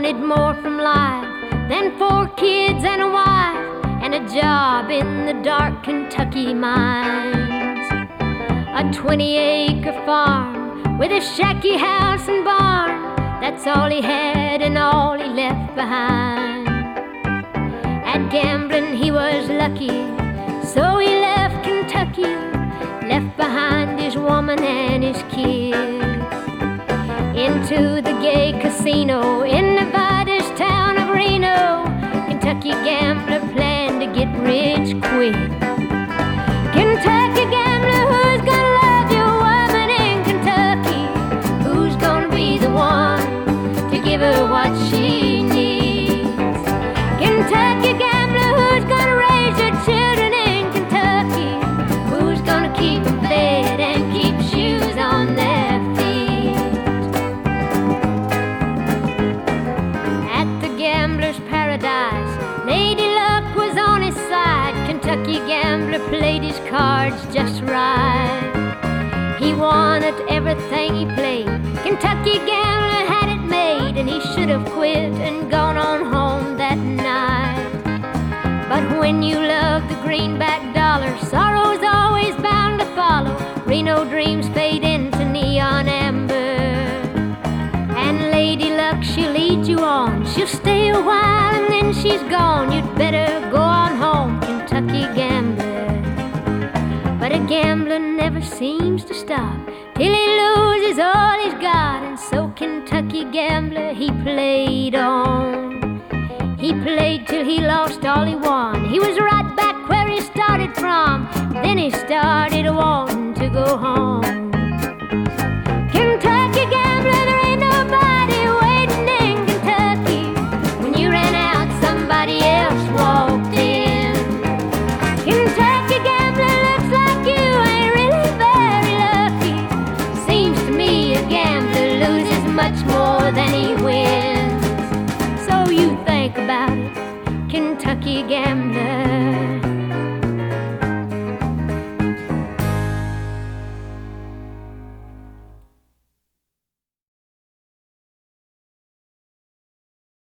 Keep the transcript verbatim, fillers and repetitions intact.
wanted more from life than four kids and a wife and a job in the dark Kentucky mines. A twenty-acre farm with a shacky house and barn, that's all he had and all he left behind. At gambling he was lucky, so he left Kentucky, left behind his woman and his kids. Into the gay casino in Nevada's town of Reno, Kentucky gambler planned to get rich quick. Kentucky gambler, who's gonna love your woman in Kentucky? Who's gonna be the one to give her what she needs? Kentucky gambler, who's gonna raise your children in Kentucky? Who's gonna keep them fed and keep shoes on their feet? At the gambler's paradise, Lady Luck was on his side. Kentucky gambler played his cards just right. He won at everything he played. Kentucky gambler had it made, and he should have quit and gone on home that night. But when you love the greenback dollar, sorrow's always bound to follow. Reno dreams fade into neon amber, and Lady Luck, she'll lead you on. She'll stay a while and then she's gone. You'd better go on home, Kentucky gambler. But a gambler never seems to stop till he loses all he's got, and so Kentucky gambler, he played on. He played till he lost all he won. He was right back where he started from. Then he started wanting to go home. Kentucky gambler, there ain't nobody waiting in Kentucky. When you ran out, somebody else walked in. Kentucky gambler, looks like you ain't really very lucky. Seems to me a gambler loses much more than he wins. So you think about it, Kentucky gambler.